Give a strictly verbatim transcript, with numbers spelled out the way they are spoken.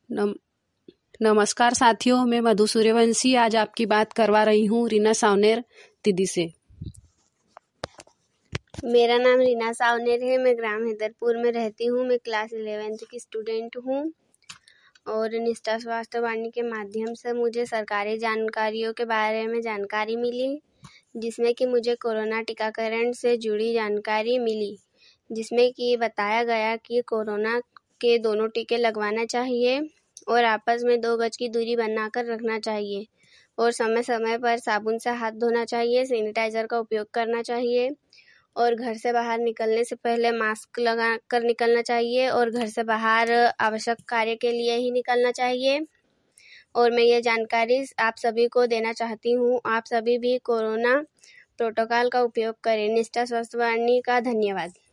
नम, नमस्कार साथियों, मैं मधु सूर्यवंशी आज आपकी बात करवा रही हूँ रीना सावनेर दीदी से। मेरा नाम रीना सावनेर है। मैं ग्राम हैदरपुर में रहती हूँ। मैं क्लास इलेवेंथ की स्टूडेंट हूँ और निष्ठा स्वास्थ्य वाणी के माध्यम से मुझे सरकारी जानकारियों के बारे में जानकारी मिली, जिसमें कि मुझे कोरोना टीकाकरण से जुड़ी जानकारी मिली, जिसमें कि बताया गया कि कोरोना के दोनों टीके लगवाना चाहिए और आपस में दो गज की दूरी बनाकर रखना चाहिए और समय समय पर साबुन से हाथ धोना चाहिए, सैनिटाइजर का उपयोग करना चाहिए और घर से बाहर निकलने से पहले मास्क लगा कर निकलना चाहिए और घर से बाहर आवश्यक कार्य के लिए ही निकलना चाहिए। और मैं ये जानकारी आप सभी को देना चाहती हूँ। आप सभी भी कोरोना प्रोटोकॉल का उपयोग करें। निष्ठा स्वास्थ्य वाणी का धन्यवाद।